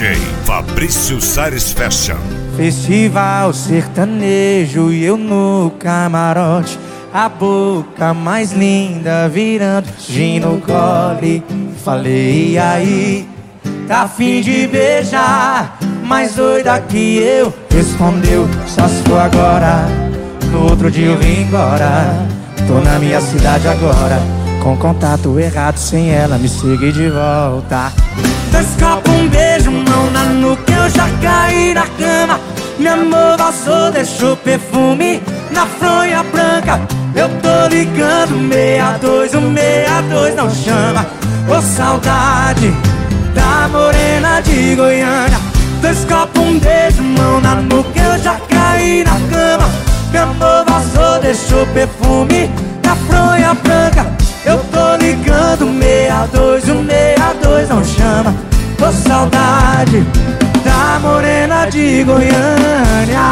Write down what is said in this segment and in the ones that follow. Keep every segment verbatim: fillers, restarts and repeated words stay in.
J Fabrício Sares Fashion. Festival sertanejo e eu no camarote, a boca mais linda virando gin no gole. Falei, e aí, tá afim de beijar? Mais doida que eu, respondeu, só se for agora. No outro dia eu vim embora, tô na minha cidade agora, com contato errado, sem ela me seguir de volta. Dois copos, um beijo, mão na nuca, eu já caí na cama. Meu amor vazou, deixou perfume na fronha branca. Eu tô ligando, meia dois, o meia dois não chama. Ô saudade da morena de Goiânia. Dois copos, um beijo, mão na nuca, eu já caí na cama. Meu amor vazou, deixou perfume na fronha branca. Eu tô ligando, meia dois, o meia dois não chama. Ô saudade da morena de Goiânia.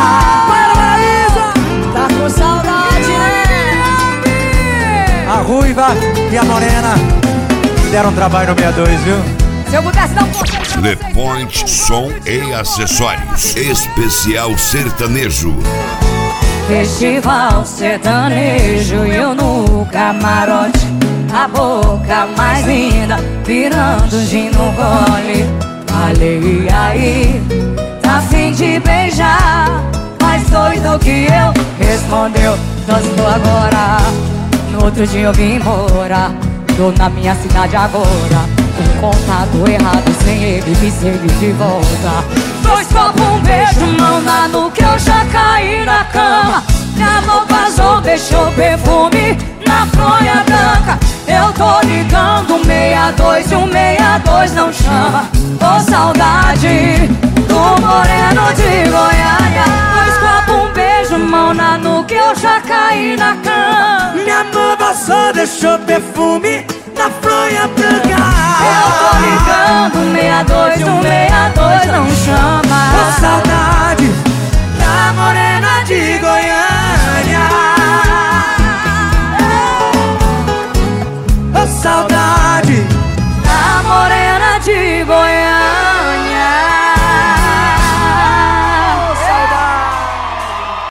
Paraíso! Tá com saudade, né? A ruiva e a morena deram trabalho no meia dois, viu? Se eu pudesse dar um conselho pra Le vocês, Point Som e Acessórios. Especial sertanejo. Festival sertanejo e eu no camarote, a boca mais linda virando gin no gole. Falei, e aí, tá afim de beijar? Mais doido que eu, respondeu, só estou agora. No outro dia eu vim embora, tô na minha cidade agora, com contato errado, sem ele me seguir de volta. Dois copos, um beijo, mão na nuca, eu já caí na cama. Minha amor vazou, deixou perfume na fronha branca. Eu tô ligando, meia dois e o meia dois não chama. Ô saudade do moreno de Goiânia. Dois copos, um beijo, mão na nuca, eu já caí na cama. Minha amor vazou, deixou perfume na fronha branca. Eu tô ligando,